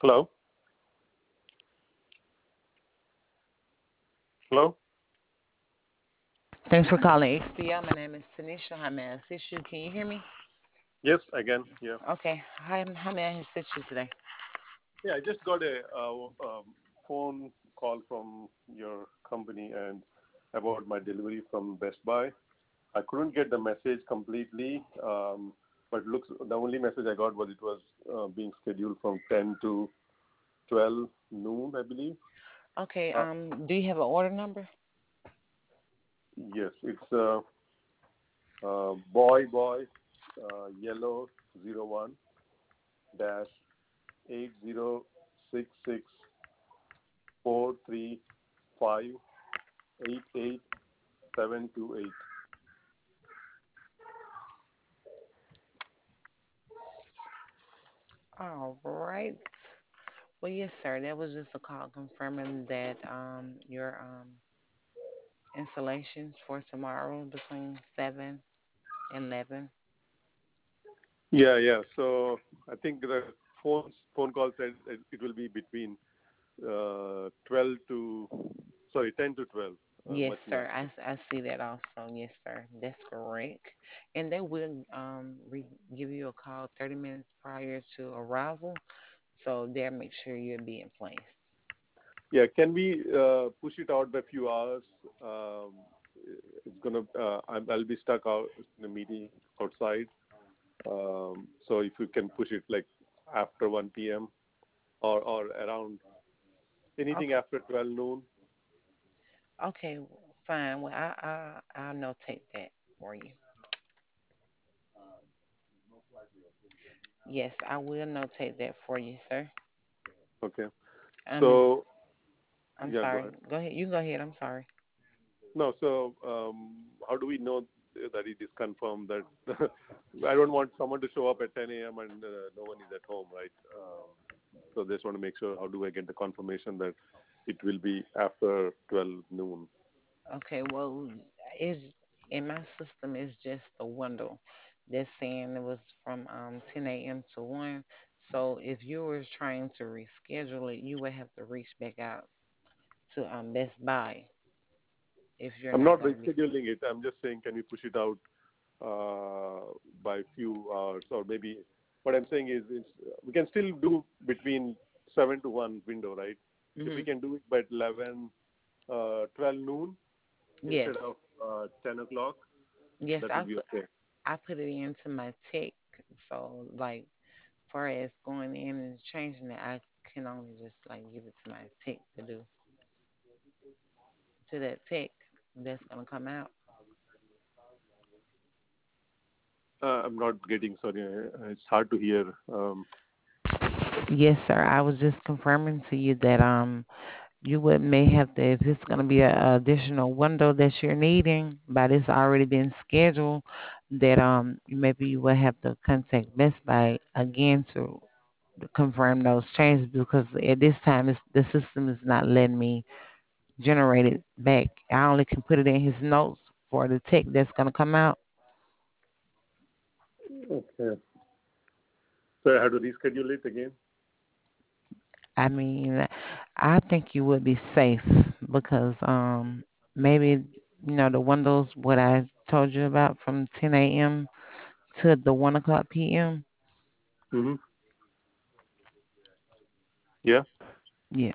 Hello? Hello? Thanks for calling HCL. My name is Tanisha. How may I assist you? Can you hear me? Yes, again, yeah. Okay. Hi, how may I assist you today? Yeah, I just got a phone call from your company and about my delivery from Best Buy. I couldn't get the message completely, but looks the only message I got was it was being scheduled from 10 to 12 noon, I believe. Okay. Uh, Do you have an order number? yes, it's boy yellow 01 dash 806643588728. All right. Well, yes, sir. That was just a call confirming that your installations for tomorrow between 7 and 11. Yeah, yeah. So I think the phone call said it will be between 12 to, sorry, 10 to 12, Yes, much sir. night. I see that also. Yes, sir. That's correct. And they will give you a call 30 minutes prior to arrival. So they'll make sure you'll be in place. Yeah, can we push it out by a few hours? It's gonna. I'll be stuck out in a meeting outside. So if you can push it like after 1 p.m. or around anything Okay. after 12 noon. Okay, fine. Well, I'll notate that for you. Yes, I will notate that for you, sir. Okay. Is So I'm yeah, go sorry. ahead. Go ahead. You go ahead. I'm sorry. No, so how do we know that it is confirmed that I don't want someone to show up at 10 a.m. and no one is at home, right? So just want to make sure how do I get the confirmation that it will be after 12 noon? Okay. Well, is in my system is just the window that's saying it was from 10 a.m. to 1. So if you were trying to reschedule it, you would have to reach back out to Best Buy if you're I'm not not going to be. rescheduling it. I'm just saying, can we push it out by a few hours or maybe what I'm saying is we can still do between 7 to 1 window, right? If we Hmm. can do it by 11, 12 noon instead Yes. of 10 o'clock, Yes, that will be okay. I put it into my tech. So like far as going in and changing it, I can only just like give it to my tech to do to that tech that's gonna come out. I'm not getting, sorry, it's hard to hear. Yes, sir. I was just confirming to you that you would may have to if it's gonna be a additional window that you're needing, but it's already been scheduled. That maybe you will have to contact Best Buy again to confirm those changes because at this time the system is not letting me generate it back. I only can put it in his notes for the tech that's gonna come out. Okay. So I have to reschedule it again? I mean, I think you would be safe because maybe the windows what I told you about from 10 a.m. to the 1 o'clock p.m. Mm-hmm. Yeah. Yeah,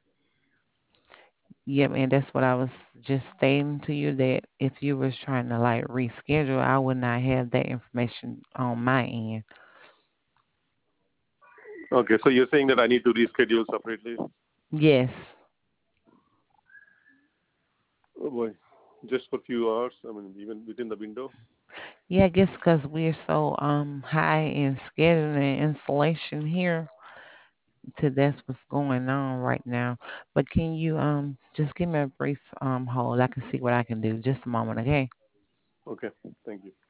yeah, and that's what I was just stating to you that if you was trying to like reschedule, I would not have that information on my end. Okay. So you're saying that I need to reschedule separately? Yes. Oh boy. Just for a few hours? I mean, even within the window? Yeah, I guess because we're so high in scheduling and installation here, to that's what's going on right now. But can you just give me a brief hold? I can see what I can do. Just a moment, okay? Okay. Thank you.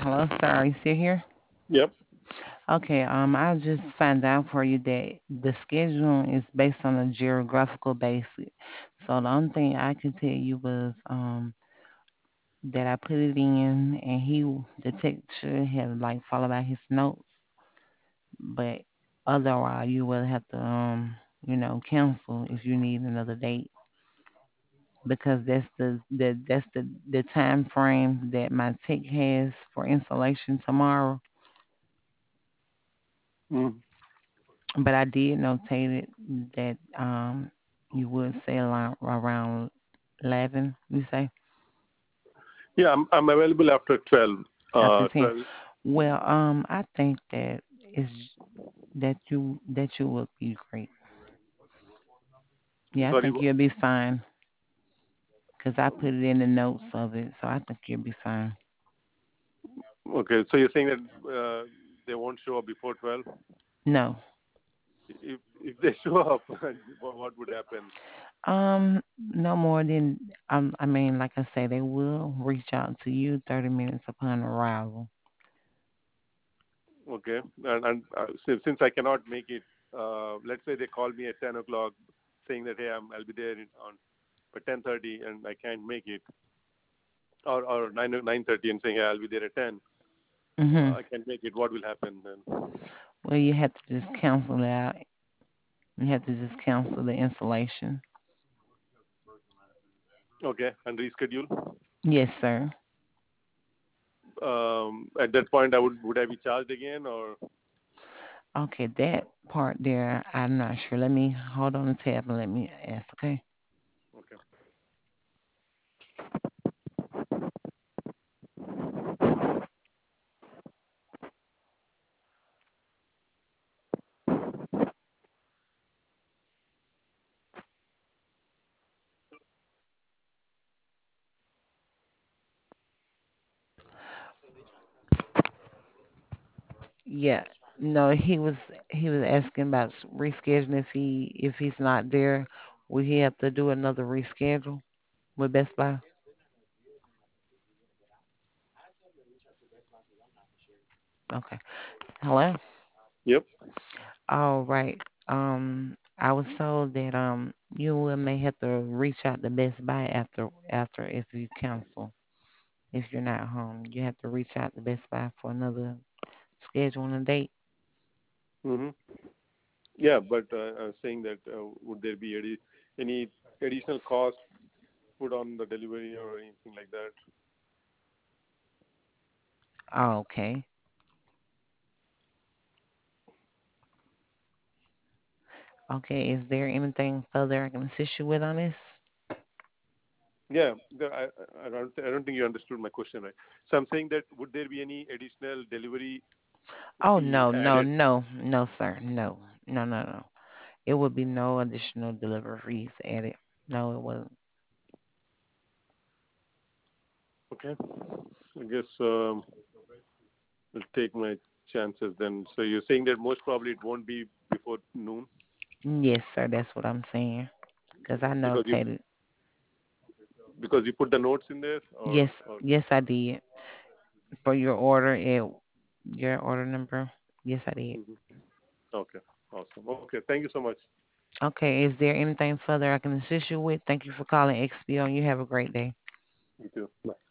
Hello, sir. Are you still here? Yep. Okay. I'll just find out for you that the schedule is based on a geographical basis. So the only thing I can tell you was that I put it in, and the tech should have like followed by his notes, but otherwise you will have to cancel if you need another date, because that's the time frame that my tech has for installation tomorrow. Mm. But I did notate it that you would say around 11, you say, Yeah, I'm available after 12. after 10. 12. Well, I think is that you would be great. Yeah, I Sorry. think you'll be fine because I put it in the notes of it, so I think you'll be fine. Okay, so you're saying that they won't show up before 12? No. If they show up, what would happen? No more than I mean, like I say, they will reach out to you 30 minutes upon arrival. Okay. And since I cannot make it, let's say they call me at 10 o'clock saying that, hey, I'll be there on by 10:30 and I can't make it, or 9:30 and saying, hey, I'll be there at 10. Mhm. I can't make it. What will happen then? Well, you have to just cancel it out. You have to just cancel the installation. Okay, and reschedule. Yes, sir. At that point, would I be charged again or? Okay, that part there, I'm not sure. Let me hold on the tab and let me ask. Okay. Okay. Yeah. No, he was asking about rescheduling if he's not there, will he have to do another reschedule with Best Buy? Okay. Hello. Yep. All right. I was told that you will may have to reach out to Best Buy after if you cancel. If you're not home, you have to reach out to Best Buy for another scheduling a date. Mm-hmm. Yeah, but I was saying that would there be any additional cost put on the delivery or anything like that? Oh, okay. Okay. Is there anything further I can assist you with on this? Yeah, I don't think you understood my question right. So I'm saying that would there be any additional delivery Oh fee no, no, added? no, no, sir. No, no, no, no. It would be no additional deliveries added. No, it wasn't. Okay, I guess I'll take my chances then. So you're saying that most probably it won't be before noon Yes, sir. That's what I'm saying. Cause I because notated. you put the notes in there Yes, or yes, I did. For your order number. Yes, I did. Mhm. Okay, awesome. Okay, thank you so much. Okay. Is there anything further I can assist you with? Thank you for calling XPO, and you have a great day. You too. Bye.